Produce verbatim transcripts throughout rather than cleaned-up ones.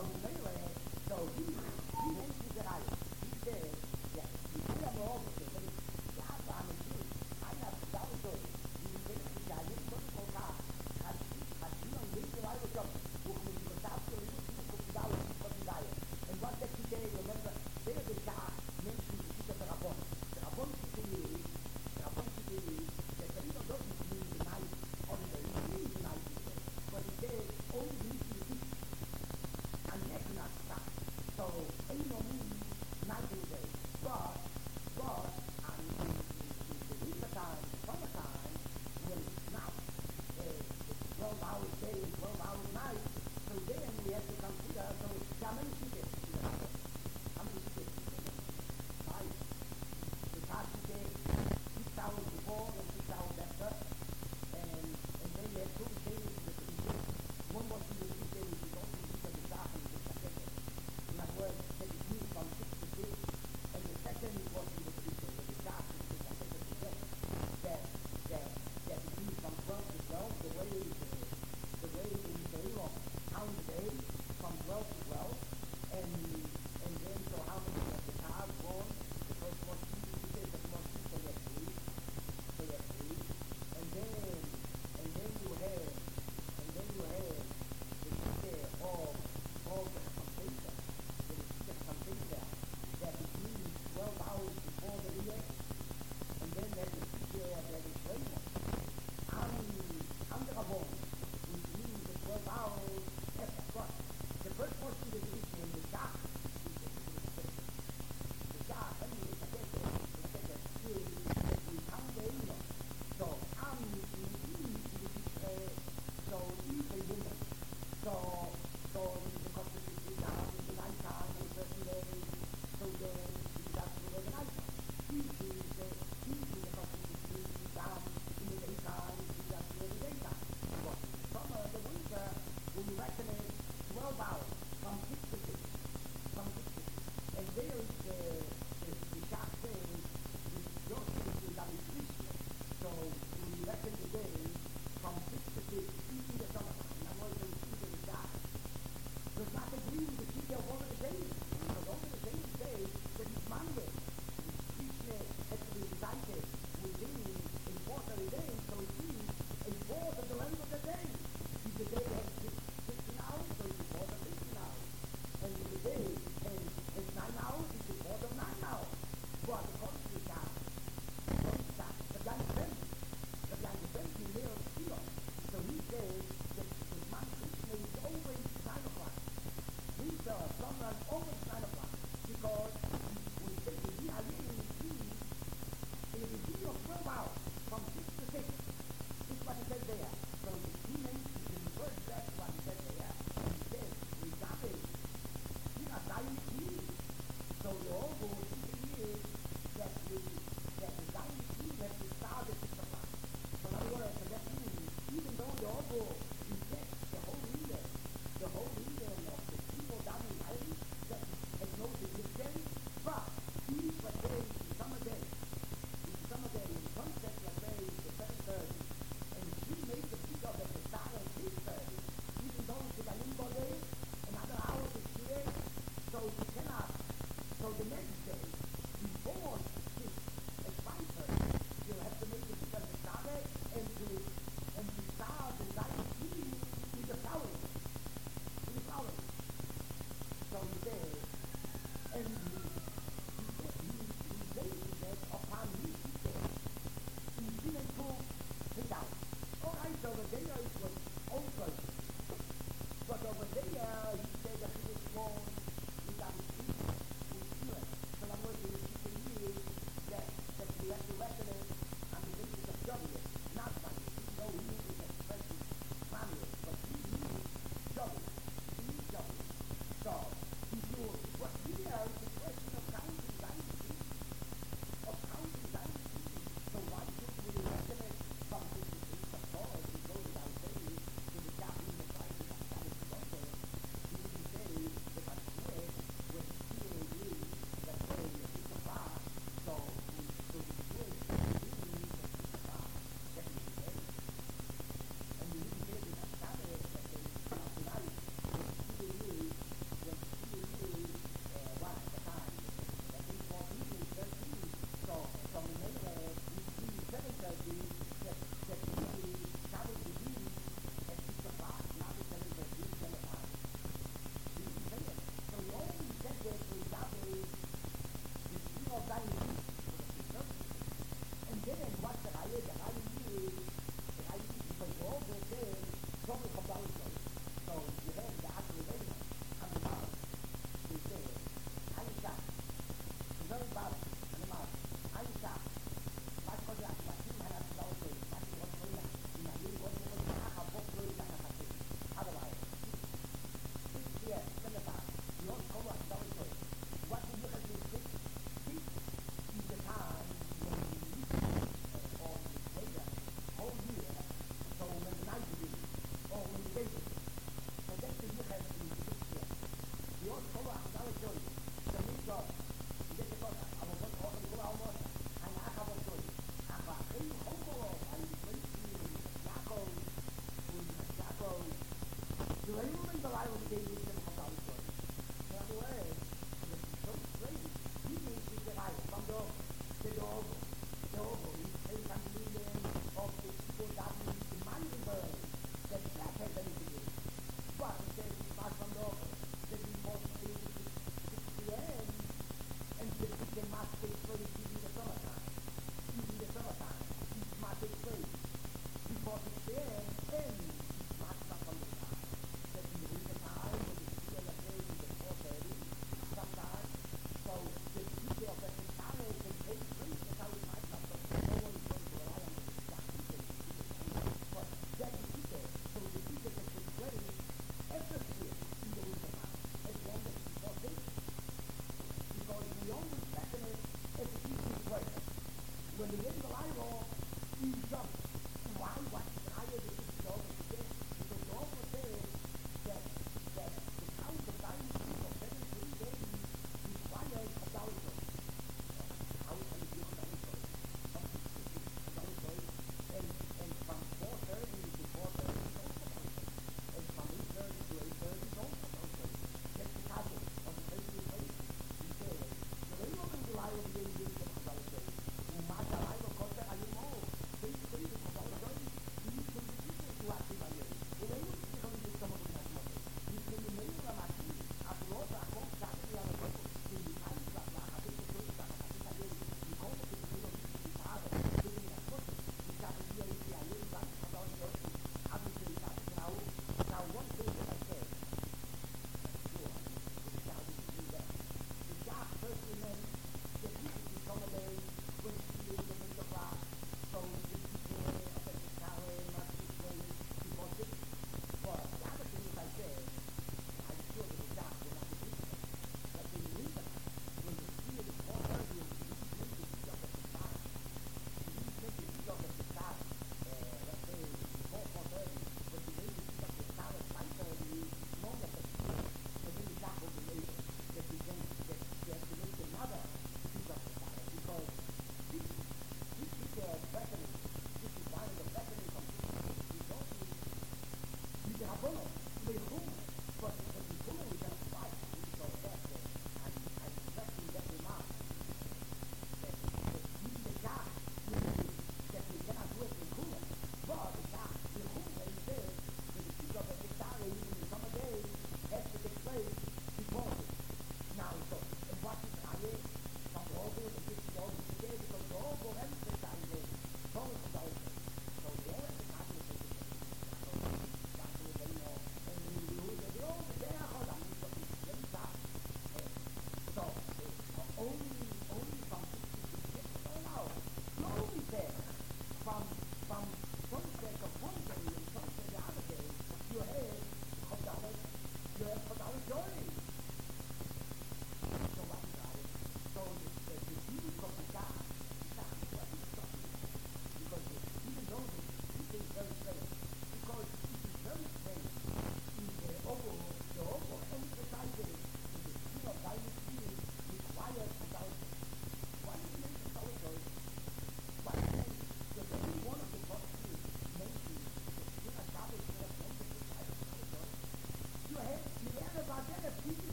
Even though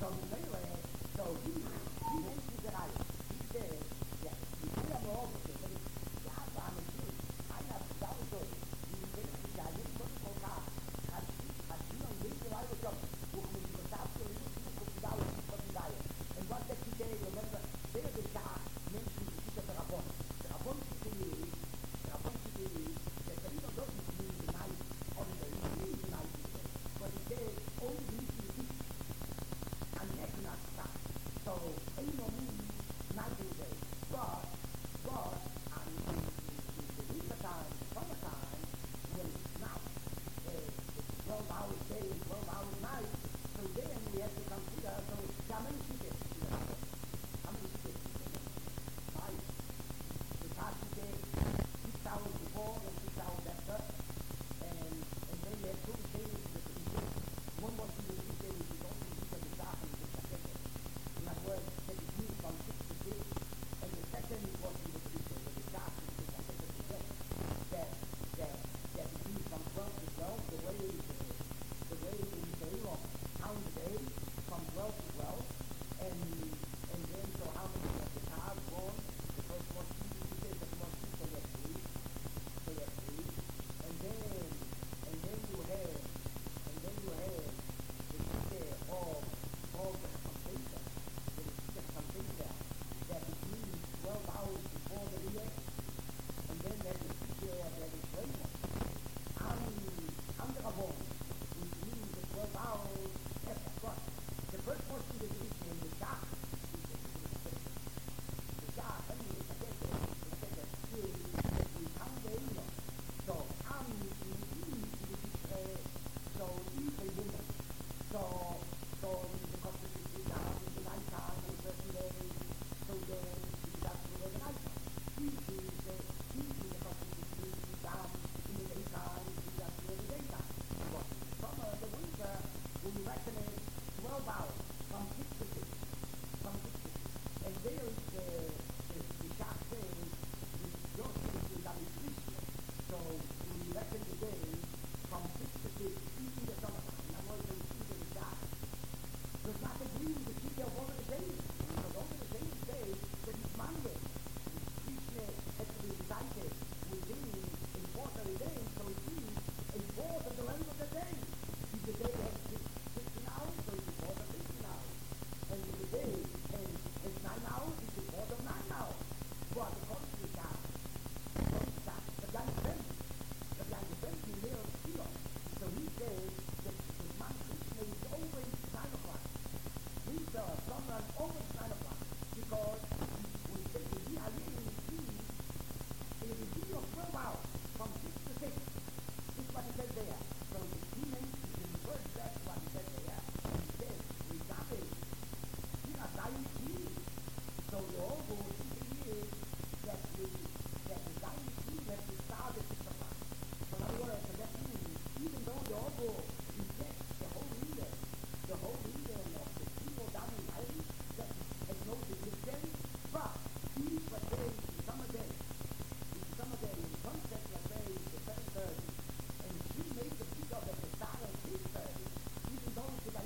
Even though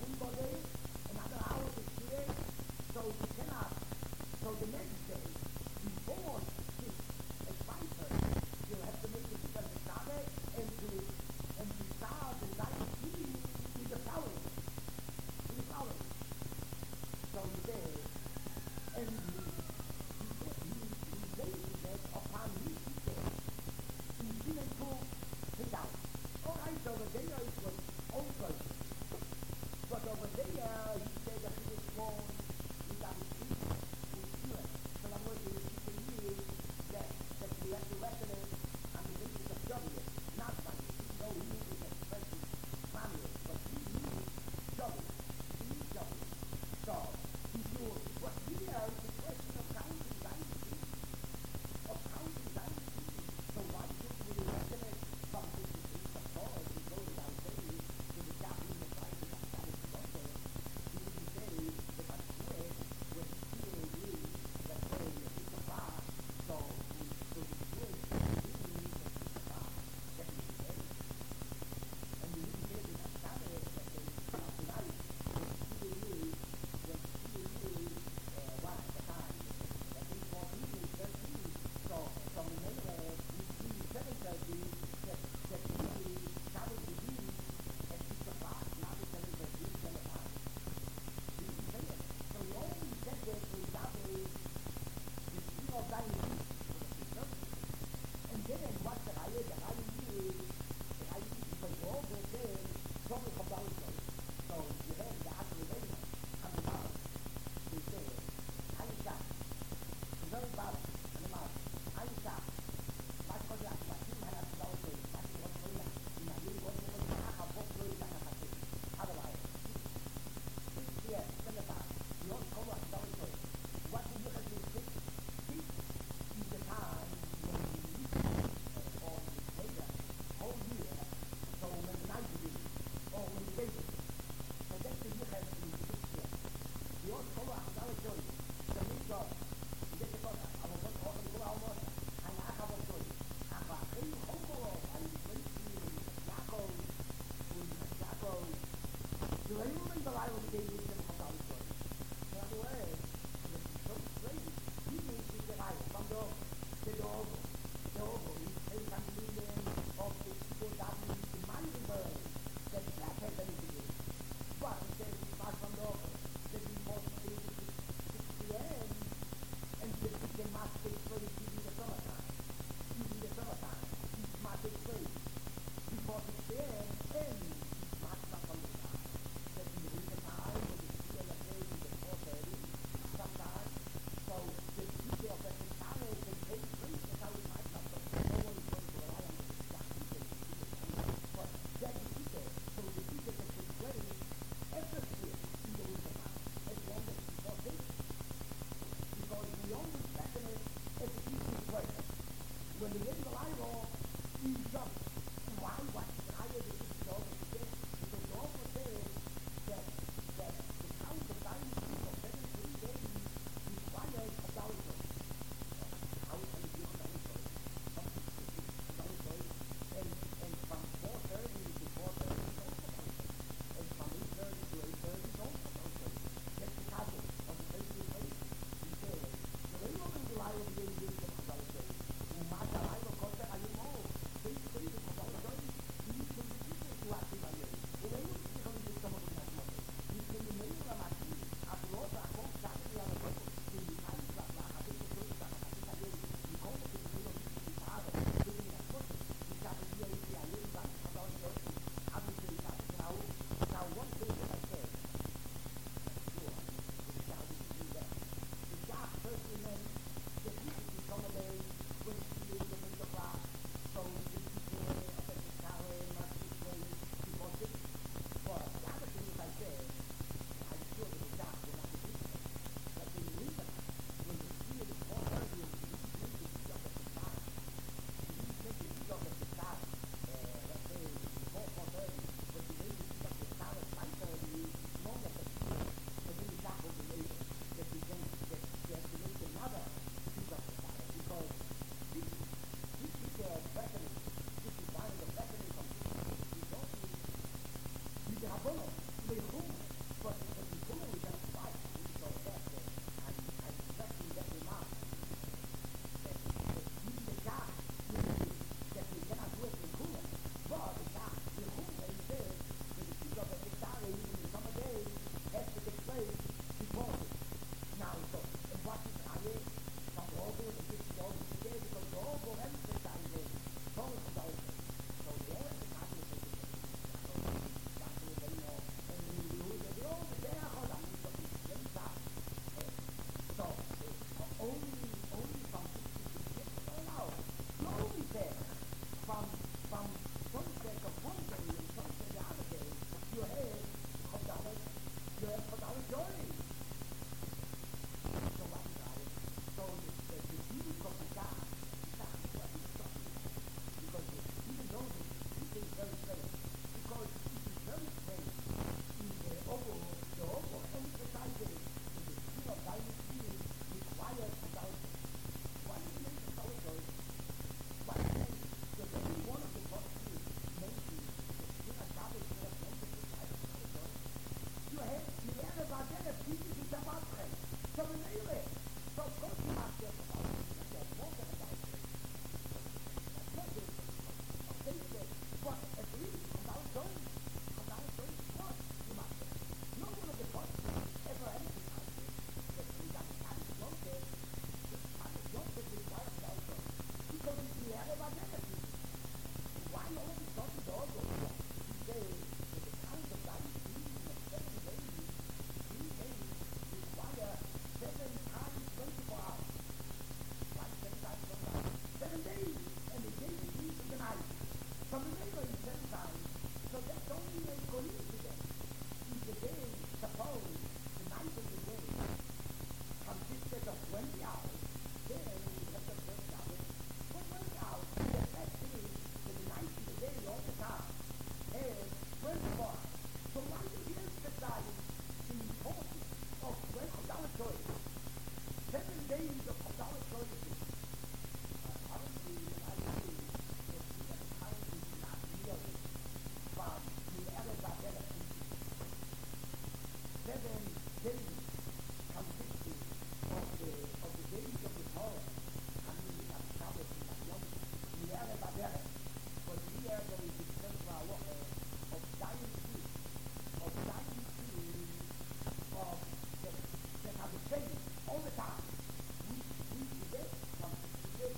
all the time. We, we forget something. We forget.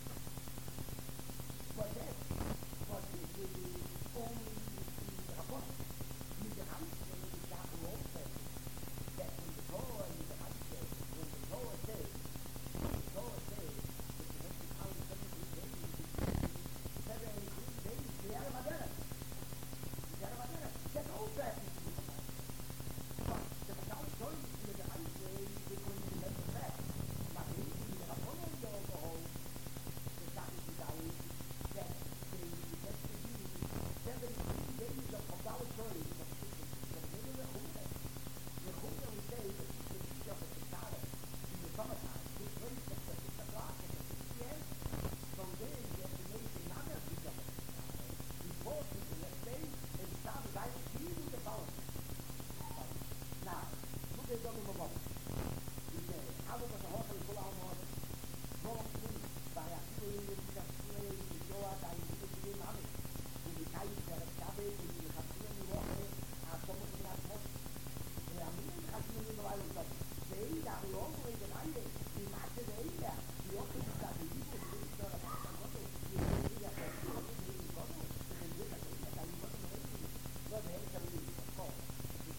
But that, but this is only in the Rabbah. In the Reise, when the Shabu says that when the Torah in the Reise, when the Torah says, when the Torah says that you have to count seventy days, seventy days, the Yaramadana. The Yaramadana. That's all that is in the Rabbah. But the Rabbah told you in the Reise, they're going to make the fact. Maar in de Rabbah, the whole, the Shabu Yisrael, that they have to do seventy days of our story. The Chuda we say that the teacher of the Shara in the summertime, this place at the six o'clock at the six p.m. From there you have to make another teacher of the Shara. Before the next day, and start right into the following. Now, look at the Mababa. We say, how was the Hotel Full Out Morning? Wrong thing. By a few in the Shara, the Joa, by the Shara, Mami. Und die Kaiser, der Gabe, und die Chassinen, die Woche, hat so much in der Post. Und die Amin, Chassinen, die Woche, und die Eida, die Woche, in der Reihe, die Masse der Eida, die Woche, die Woche, die Woche, die Woche, die Woche, die Woche, die Woche, die Woche, die Woche, die Woche, die Woche, die Woche, die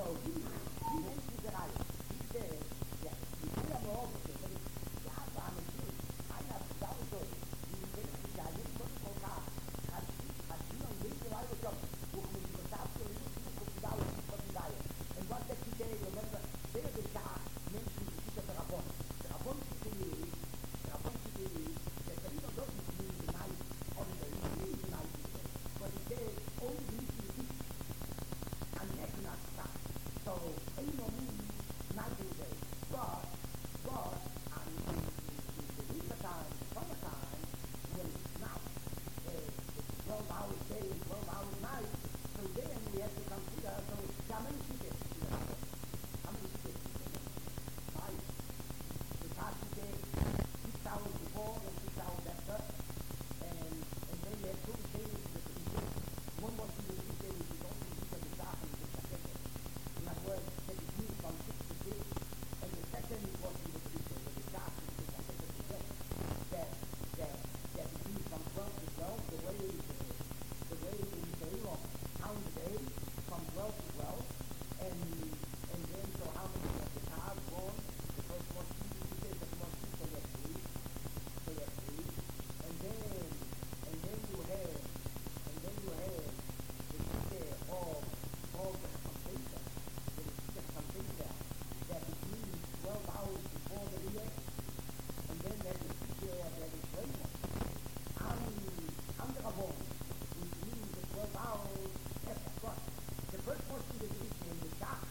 he, he mentions it out. He says that you see I'm all of it, but it's God, I'm a Jew. I have doubt of it. You can get it, I didn't put it on God. I see on this, I was up. When you were out there, you put it out, you put it out. And what that today, remember, there the God mentions the Shita Rabon. The Rabon today, the Rabon today, that the Rabon doesn't mean the night on the day, it means the night today. But it says, only needs to eat. And that's not stop. So, ain't no mean night and day. But, but, and in, in, in the winter time, summertime, when it's not, uh, it's twelve hours day and twelve hours night, so then we have to consider, so how many chickens do you have? How many chickens do you have? Five. The past today, six hours before and six hours after, and, and then you have two days that you get. One was in the weekday, which is also the week of the Sachen, the Saketes. In other words, that it means from six to six, and the second was in the weekday, the Sachen, the Saketes together. That, that, that it means from twelve to twelve, the way the, the way in the day of count the day, from twelve to twelve, and, and then so how many of the cars born, the first one, two, the second one, two, so that's three, so that's three, and then, and then you have, and then you have, the teacher of, of the computer, the teacher computer, that it means twelve hours before the year, and then there's the teacher that is trainer. I'm, I'm the Rabon, which means the twelve hours after. But the first portion of the division, the Shach,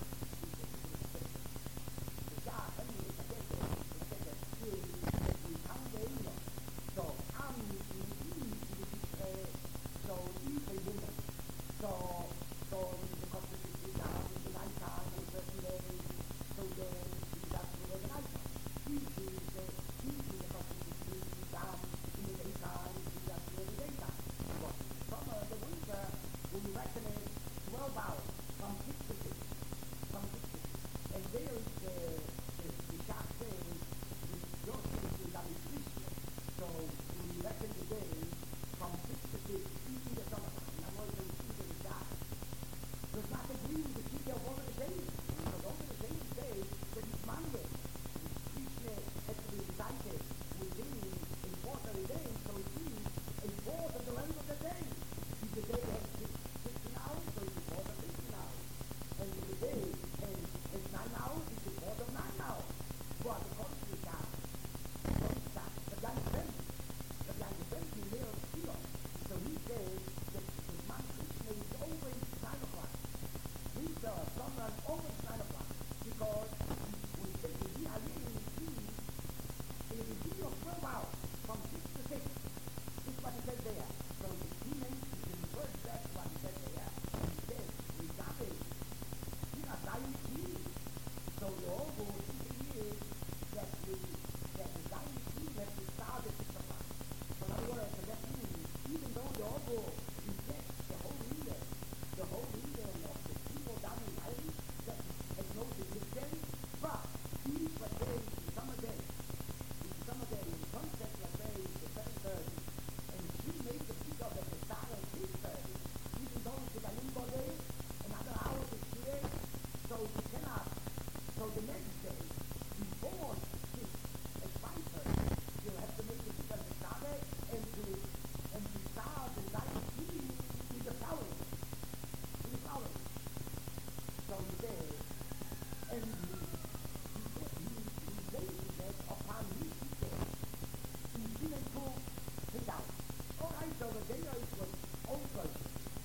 the Shach, I mean, the Saketes, the Saketes, is that we count the Eino. So, I'm in the evening, so even women. So, so in the custom is down in the night time on certain days, so then it's actually the night time. Usually, the, usually the custom is down in the daytime, it's actually the daytime. But summer, the winter, when you reckon it, twelve hours, from six to six, from six to six. And there is the, the, the Shach says, your case is that it's Christian. So, when you reckon the day, from six to six, even the summertime, and I'm always going to see the Shach, does not agree with the teacher of over the days. Because over the days say that it's Monday. Krishna has to be recited within a quarter a day, so it means a fourth of the length of the day. If the day has sixteen hours, so it's a fourth of sixteen hours. And if the day has, has nine hours, it's a fourth of nine hours. But according to the Shach, according to the Shach, the guy defends it. The guy defends the male Shiloh. So he says that the man Krishna is always nine o'clock. Winter, summer, and always nine o'clock. Because we say the Yahweh in the sea, in a regime of twelve hours, from six to six. This is what he says there. So he mentions in the first verse what he says there. He says, Rizabe, he are dying key. So the whole goal is that the, that the dying key has to start at six o'clock. So in other words, that means, even though the whole goal is that the whole reader, the whole reader of the people down in Ireland, that has no significance, but each, let's say, the summer day, the summer day, in sunset, let's say, the seven thirty, and she made the peak of the start at six thirty, even though it's a limbo day, another hour is here, so you cannot, so the next day, before six at five thirty, you'll have to make the peak of the start and to, and to start the night evening with the flowering, with the flowering. So he says, and he, he said, he, he raised that upon his teacher, he didn't go take out. All right, over there it was old person.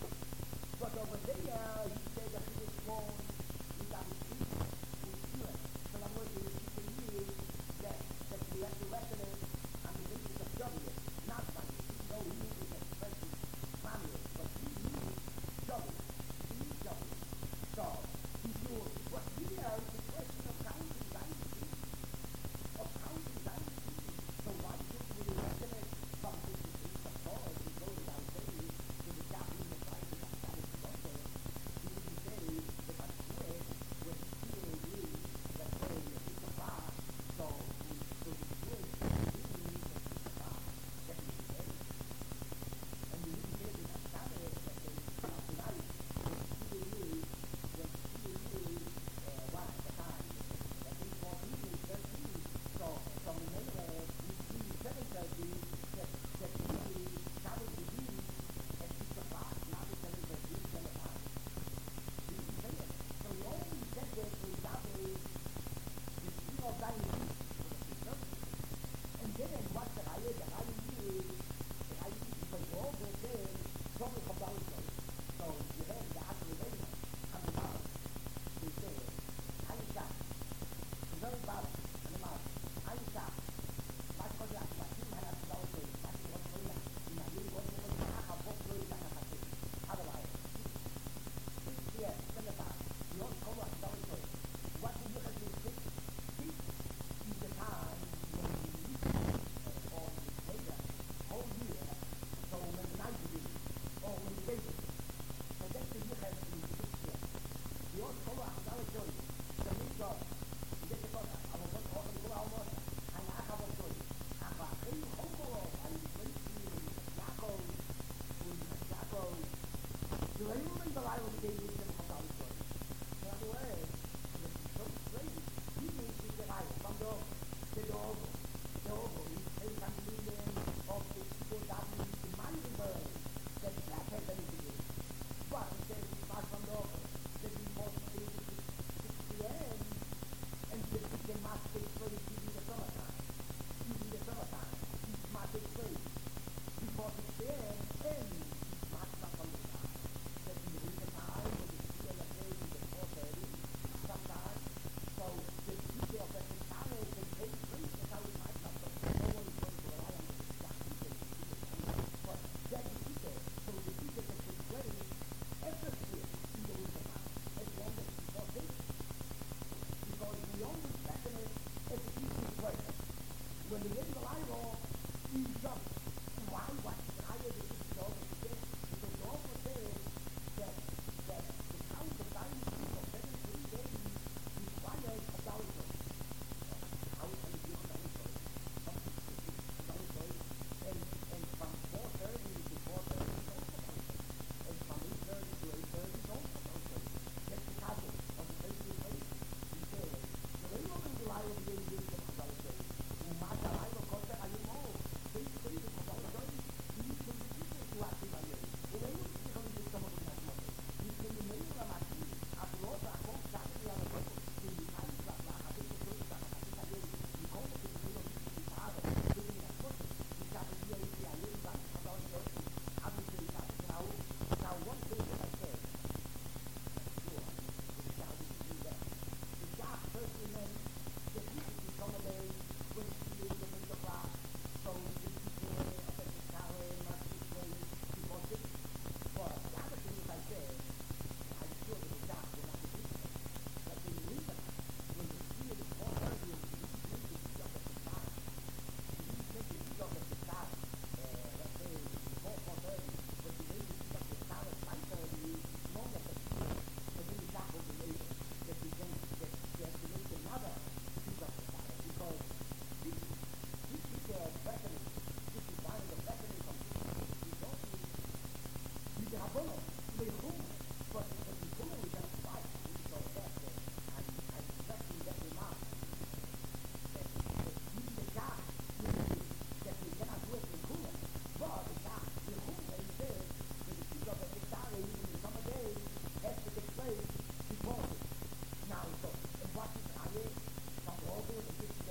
But over there, he said that he was born without his feet, his spirit. So I'm going to teach you that, that we have to reckon it on the basis of W, not money. Even though he uses expression money, but he uses W. He uses W. So, he knew, but here is the question.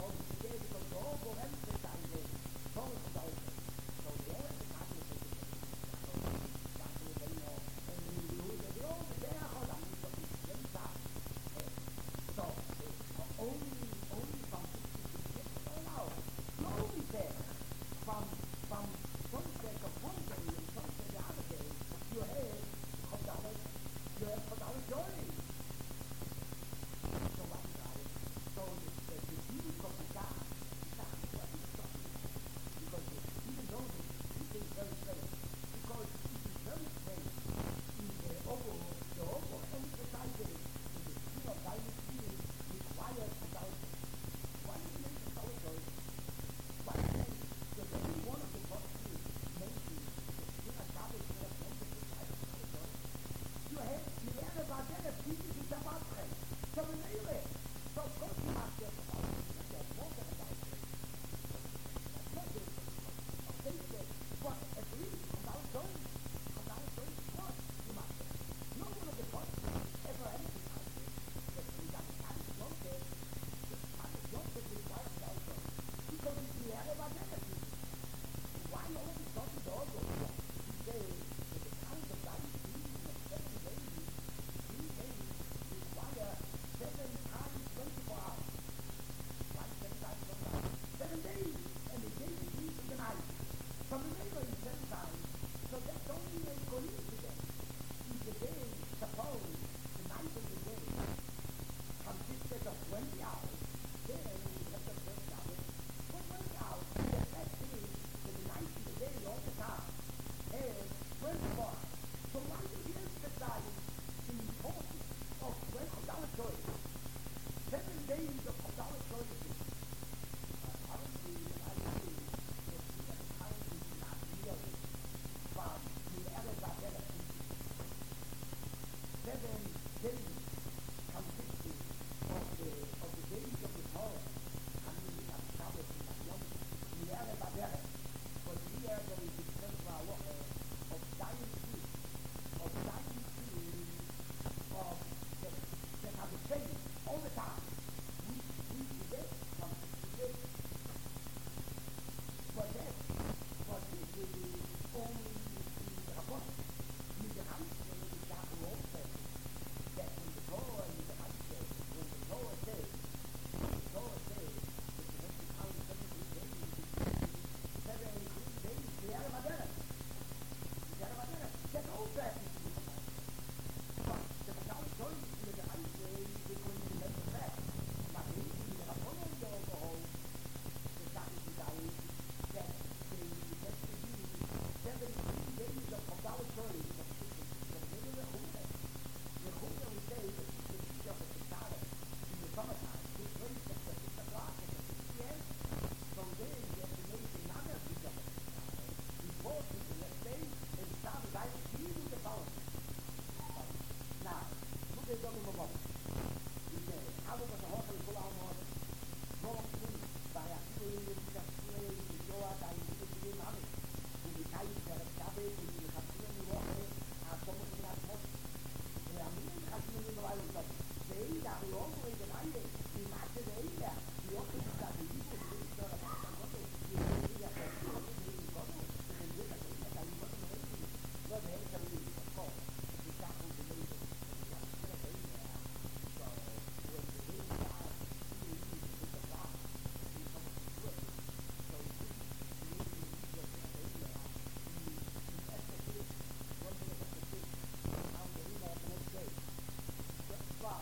Wow.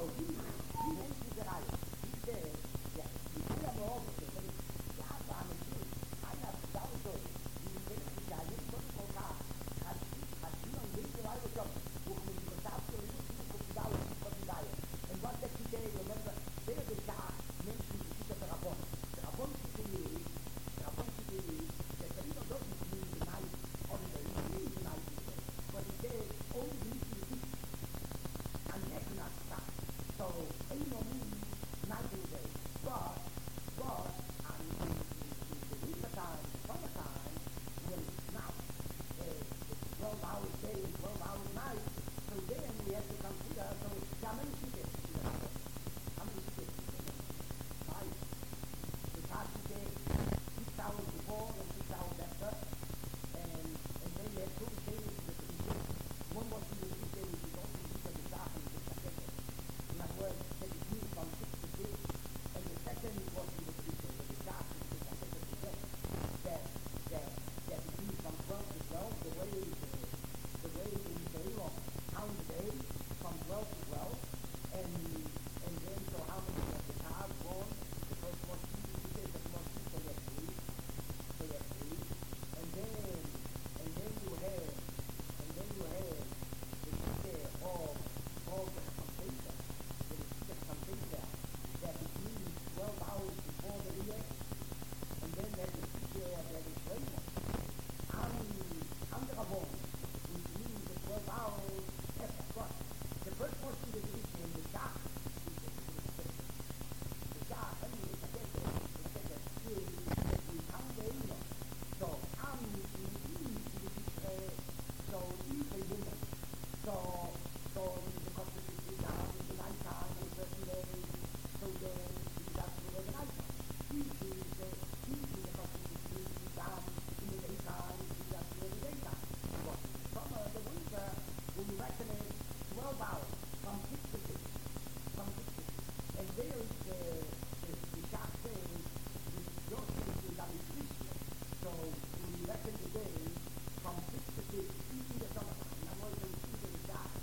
he, he mentions it out. He says that you see I'm all of it, but it's God, I'm a Jew. I have doubt of it. You can get it, I didn't put it on God. I see on this, I was up. When you were out there, you put it out, you put it out. And what that today, remember, there the God mentions the Shita Rabon. The Rabon today, the Rabon today, that the Rabon doesn't mean the night on the day, it means the night today. But it says, only needs to eat. And that's not stop. So, ain't no mean night and day. But, but, and in, in, in the winter time, summertime, when it's not, uh, it's twelve hours day and twelve hours night, so then we have to consider, so how many chickens do you have? How many chickens do you have? Five. The past today, six hours before and six hours after, and, and then you have two days that you get. One was in the weekday, which is also the weekend of the and the second. In other words, that it means from six to six, and the second was in the weekend, the dark and the second of the day. That, that, that it means from twelve to twelve, the way the, the way in the day of count the day, from twelve to twelve, and, and then so how many of the cars born, the first one, two, the second one, two, so that's three, so that's three, and then, and then you have, and then you have, the teacher of, of the computer, the teacher computer, that it means twelve hours before the year, and then there's the teacher that is trainer. I'm, I'm the Rabon, which means the twelve hours after. But the first portion of the division, the Shach, the Shach, I mean, the second, the second is that we count the Eino. So, I'm in the so even women. So, so the custom is the down in the night time on certain days, so then it's actually the night time. Usually, the, usually the custom is the down in the daytime, it's actually the daytime. But summer, the winter, when you reckon it, twelve hours, from six to six, from six to six. And there is the, the, the Shach says, your case is that it's Christian. So, when you reckon the day, from six to six, even the summertime, and I'm always going to see the Shach,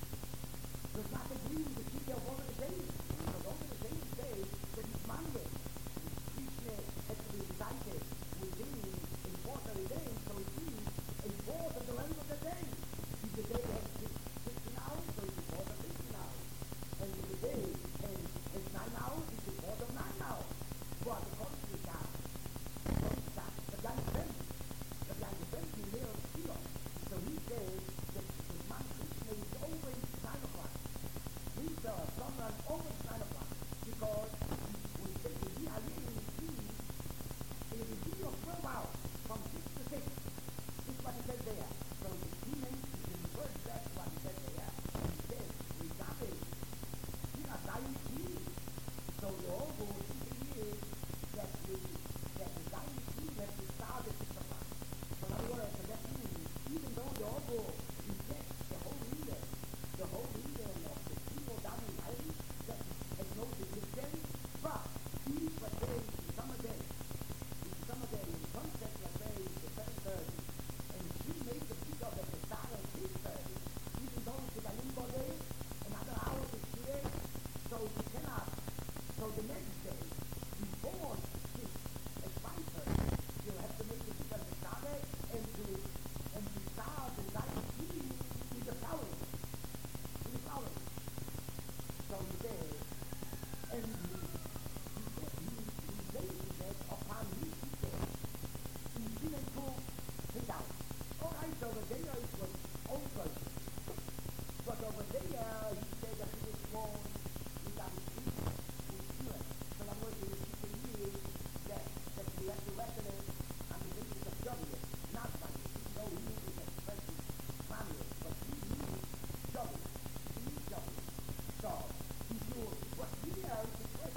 does not agree with the teacher of over the days. Because over the days say that it's Monday. Krishna has to be recited within a quarter a day, so it means a fourth of the length of the day. If the day has sixteen hours, so it's a fourth of sixteen hours. And if the day has, has nine hours, it's a fourth of nine hours. But according to the Shach, according to the Shach, the guy defends it. The guy defends the male Shiloh. So he says that the man Krishna is always nine o'clock. Winter, summer, and always nine o'clock. Because we say the Yahweh in the sea, in a regime of twelve hours, from six to six. This is what he says there. So he mentions in the first verse what he says there. He says, Rizabe, he are dying key. So the whole thing is that the, that the dying key has to start at six o'clock. So in other words, that means, even though the Ogo rejects the whole reader, the whole reader of the people down in Ireland, that has no significance, but each, let's say, the summer day, the summer day, in sunset, let's say, the seven thirty, and she made the peak of the start at six thirty, even though it's a limbo day, another hour is here, so you cannot, so the next day, before six at five thirty, you'll have to make the peak of the start and to, and to start the night tea with the flowers, with the flowers. So he says, and he, he said, he, he lays that upon his teacher, he didn't go pick out. All right, over there it was old person. But over there, he said that he was born without his feet, his spirit. So I'm going to teach you that, that we have to reckon it on the basis of W, not money. Even though he uses expression money, but he uses W. He uses W. So, he knew, but here is the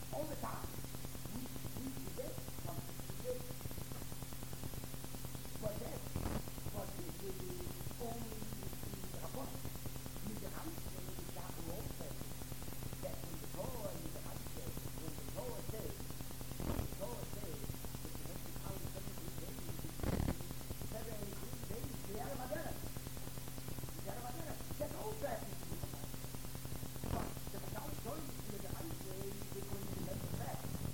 all the time. We, we forget something. We forget. But that, but this is only the Rabbah. Midrash, when the Shavuot says that when the Torah, Midrash says, when the Torah says, when the Torah says that you have to count seventy-three days, seventy-three days, the Aramageddon. The Aramageddon. That all that is in the Bible. But the Bible tells you the Midrash says that when you make the fact,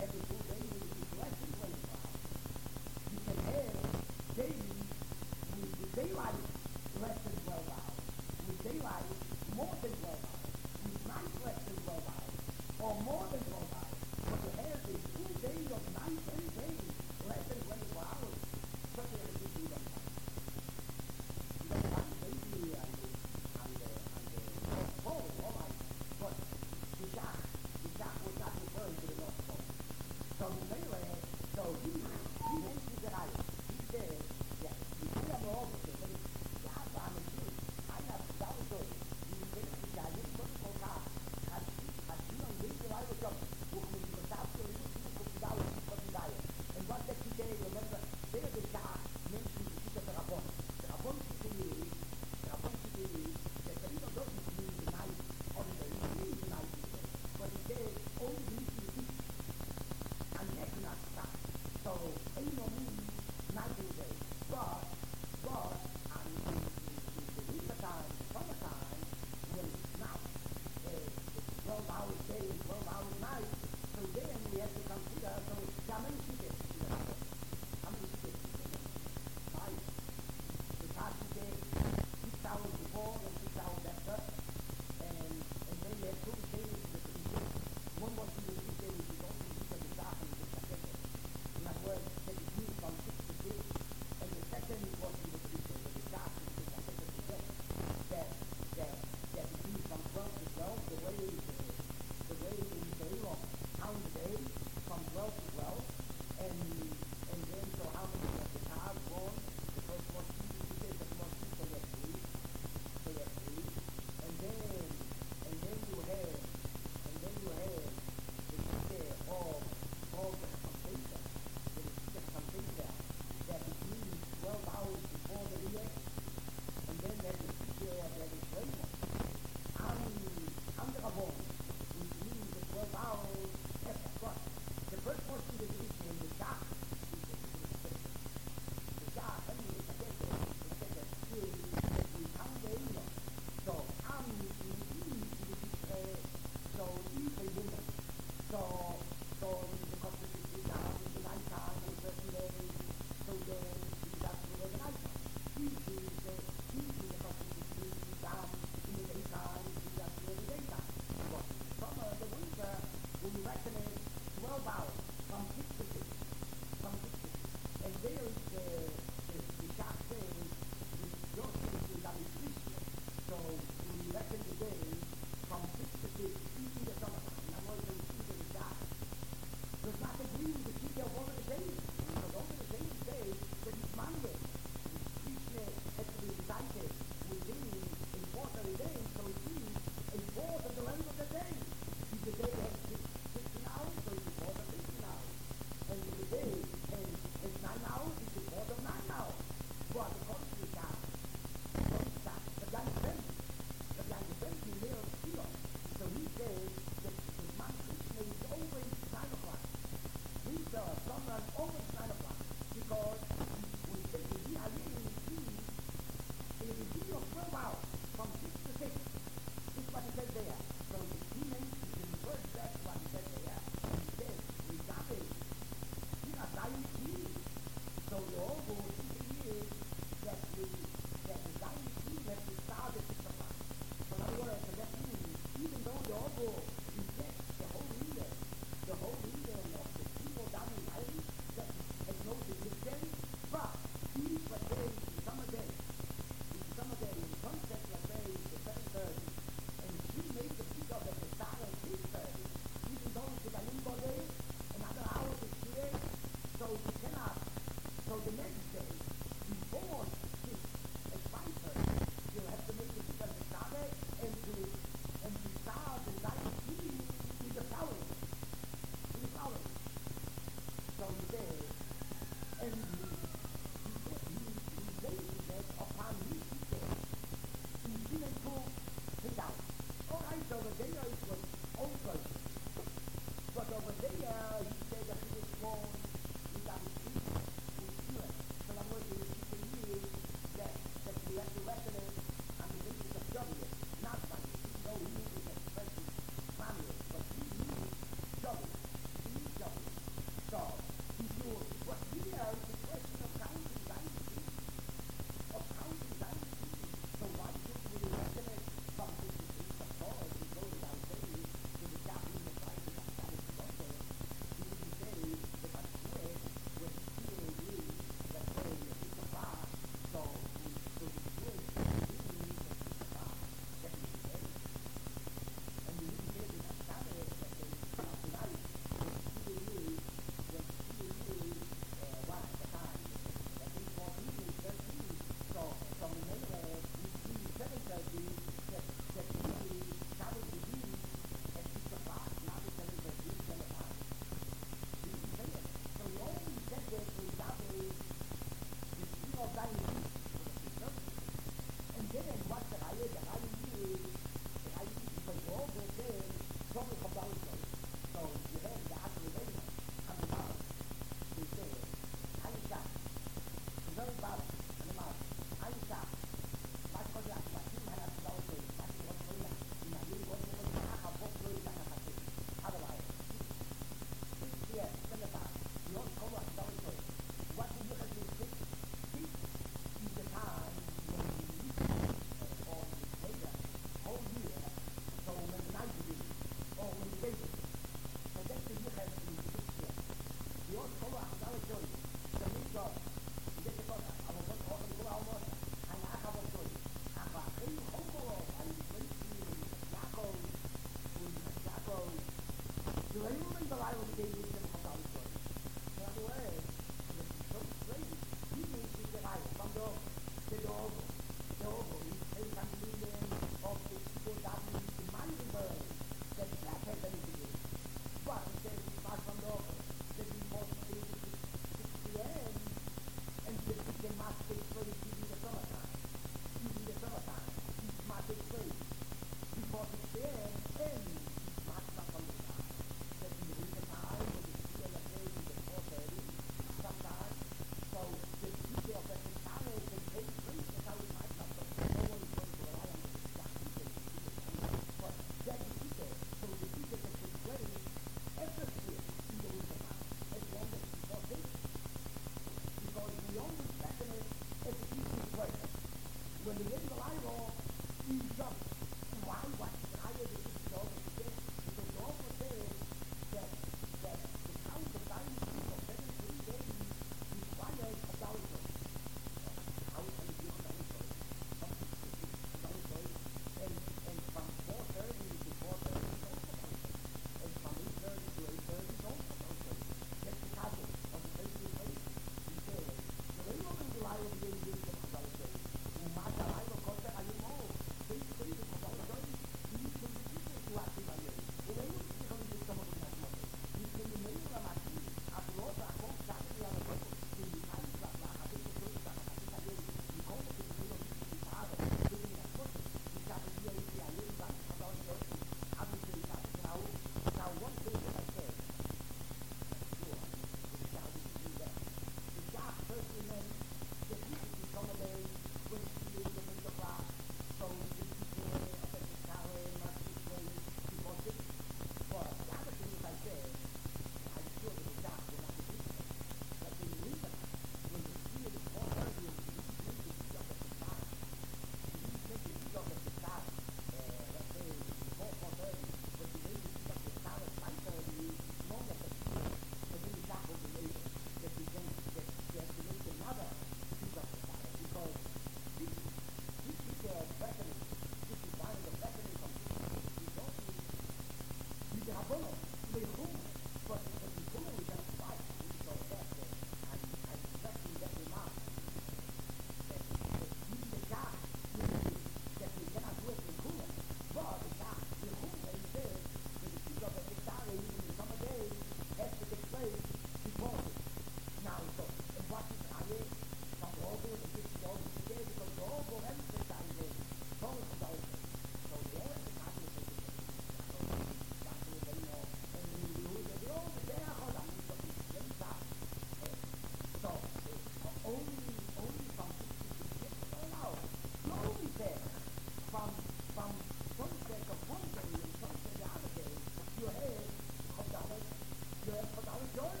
overemphasizing both adultery. So the other is not going to take it. So, you know, and we do the old day, hold on, we put this very top. So, only, only from sixty-six, oh no, you only there from, from sunset of one day and sunset the other day, you have Chodalek, you have Chodalek joy.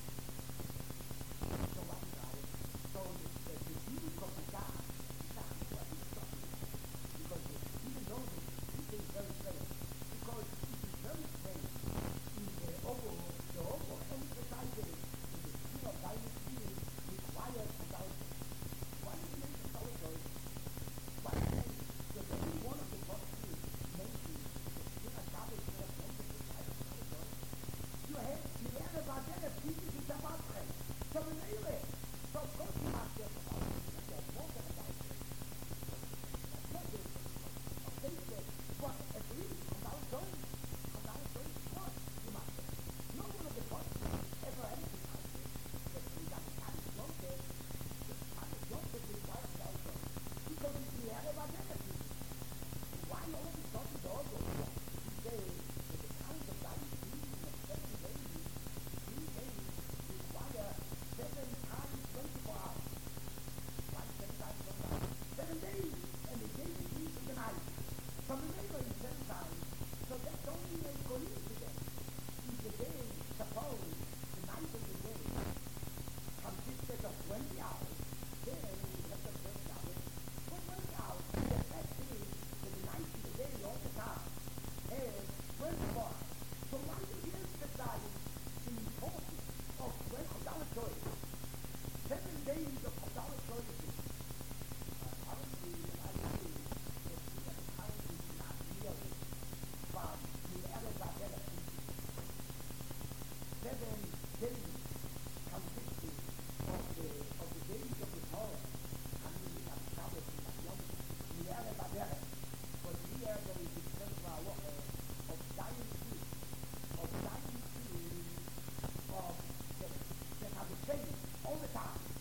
So what about it? So the, the beauty of the God is not what he's talking about. Because even though the people is very strange, because it is very strange in the over, the over emphasizing in the skin of dynasty requires adultery. Why do you make adultery? Why do you make the very one of the possibilities making the skin of Shabbos not emphasize adultery? You have, you have about that a piece of Shabbat bread. So we know it. So of course you must get about it. You have more than about it. That's not good. Okay, so, but at least about joy, about joy, what? You must get. No one of the possibilities ever emphasized it. That we got the kind of joy there. This kind of joy that requires about joy. Because if you have about that a piece, why all of a sudden the other one? You say that the kind of life being of seven days, three days, require seven times twenty-four hours. Why seven times twenty-four hours? Seven days, and the day is into the night. So remember in seven times, so that's only a coincidence. If the day, suppose, the night of the day consisted of twenty hours, then we have the twenty hours. For twenty hours, the fact is that the night and the day all the time has twenty-four hours. So why do you emphasize the importance of twenty-four choice? Seven days of Chodalek choices. Apparently, I believe that we have apparently not really from the Elizabeth seven days consisting of the of the days of the Torah. I mean, we have Shabbos and Yom the Elizabeth. But here there is a central of dying food, of dying food, of that, that have the same all the time.